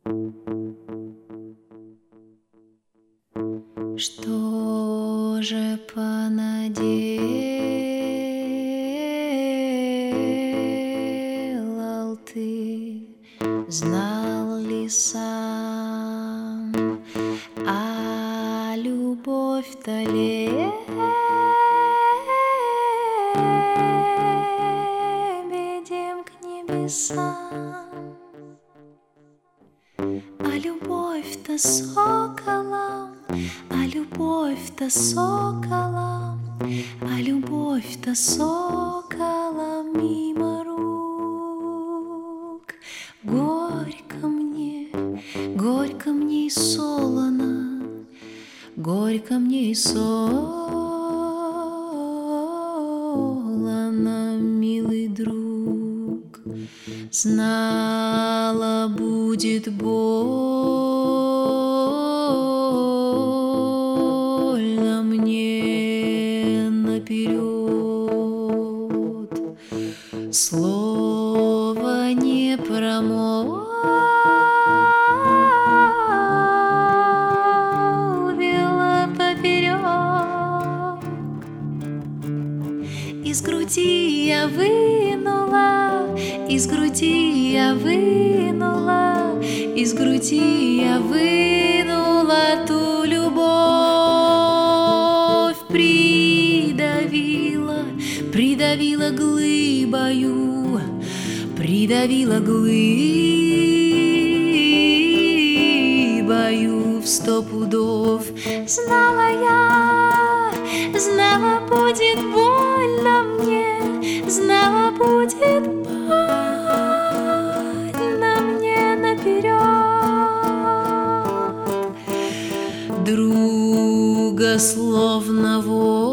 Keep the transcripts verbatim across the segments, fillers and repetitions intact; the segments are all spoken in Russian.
Что же понаделал ты, знал ли сам, а любовь-то лебедем к небесам, а любовь-то соколом, а любовь-то соколом, а любовь-то соколом мимо рук. Горько мне, горько мне и солоно, горько мне и солоно, милый друг. Знала, будет больно мне наперед, слова не промолвила поперек. Из груди я вынула, из груди я вынула, из груди я вынула ту любовь, придавила, придавила глыбою, придавила глыбою в сто пудов. Знала я, знала, будет больно мне, знала, будет больно мне наперед. Друга словно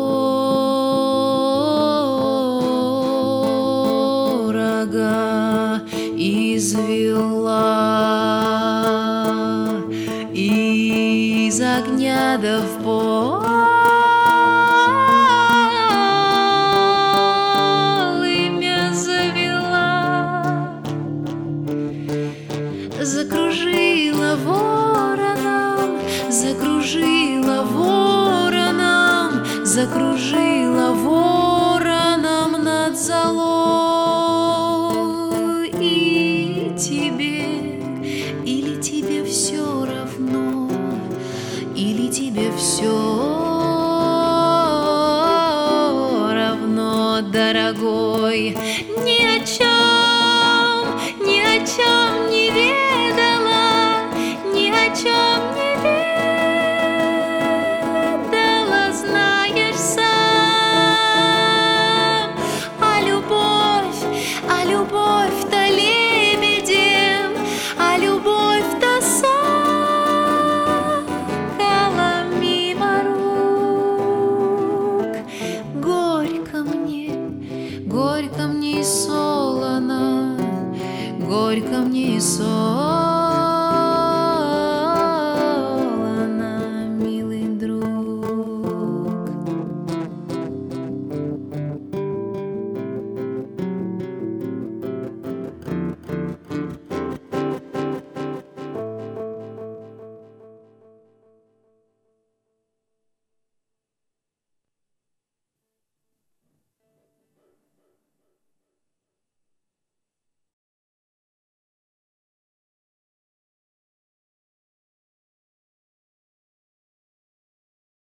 ворога извела, из огня да в полымя завела. Закружила вороном, закружила вороном, закружила вороном над золой. И тебе, или тебе все равно, или тебе все равно, дорогой, ни о чем, ни о чем не ведала, ни о чем